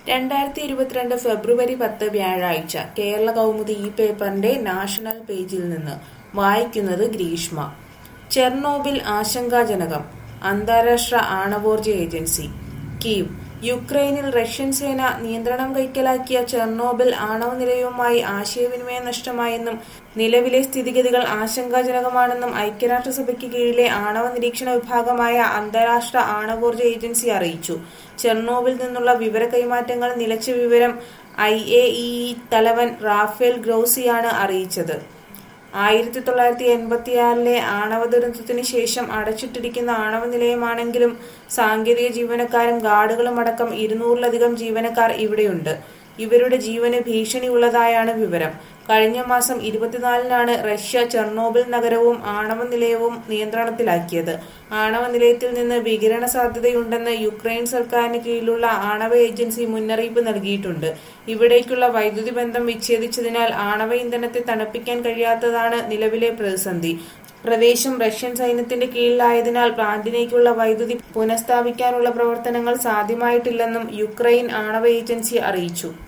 2022 ഫെബ്രുവരി 10 വ്യാഴാഴ്ച കേരള കൗമുദി ഈ പേപ്പറിന്റെ നാഷണൽ പേജിൽ നിന്ന് വായിക്കുന്നത് ഗ്രീഷ്മ. ചെർണോബിൽ ആശങ്കാജനകം, അന്താരാഷ്ട്ര ആണവോർജ ഏജൻസി. കീവ്. യുക്രൈനിൽ റഷ്യൻ സേന നിയന്ത്രണം കൈക്കലാക്കിയ ചെർണോബിൽ ആണവ നിലയവുമായി ആശയവിനിമയം നഷ്ടമായെന്നും നിലവിലെ സ്ഥിതിഗതികൾ ആശങ്കാജനകമാണെന്നും ഐക്യരാഷ്ട്രസഭയ്ക്ക് കീഴിലെ ആണവ നിരീക്ഷണ വിഭാഗമായ അന്താരാഷ്ട്ര ആണവോർജ ഏജൻസി അറിയിച്ചു. ചെർണോബിൽ നിന്നുള്ള വിവര കൈമാറ്റങ്ങൾ നിലച്ച വിവരം IAEA തലവൻ റാഫേൽ ഗ്രോസിയാണ് അറിയിച്ചത്. 1986 ആണവ ദുരന്തത്തിനു ശേഷം അടച്ചിട്ടിരിക്കുന്ന ആണവ നിലയമാണെങ്കിലും സാങ്കേതിക ജീവനക്കാരും ഗാർഡുകളും അടക്കം 200-ലധികം ജീവനക്കാർ ഇവിടെയുണ്ട്. ഇവരുടെ ജീവന് ഭീഷണിയുള്ളതായാണ് വിവരം. കഴിഞ്ഞ മാസം 24-നാണ് റഷ്യ ചെർണോബിൽ നഗരവും ആണവ നിലയവും നിയന്ത്രണത്തിലാക്കിയത്. ആണവ നിലയത്തിൽ നിന്ന് വികിരണ സാധ്യതയുണ്ടെന്ന് യുക്രൈൻ സർക്കാരിന് കീഴിലുള്ള ആണവ ഏജൻസി മുന്നറിയിപ്പ് നൽകിയിട്ടുണ്ട്. ഇവിടേക്കുള്ള വൈദ്യുതി ബന്ധം വിച്ഛേദിച്ചതിനാൽ ആണവ ഇന്ധനത്തെ തണുപ്പിക്കാൻ കഴിയാത്തതാണ് നിലവിലെ പ്രതിസന്ധി. പ്രദേശം റഷ്യൻ സൈന്യത്തിന്റെ കീഴിലായതിനാൽ പ്ലാന്റിലേക്കുള്ള വൈദ്യുതി പുനഃസ്ഥാപിക്കാനുള്ള പ്രവർത്തനങ്ങൾ സാധ്യമായിട്ടില്ലെന്നും യുക്രൈൻ ആണവ ഏജൻസി അറിയിച്ചു.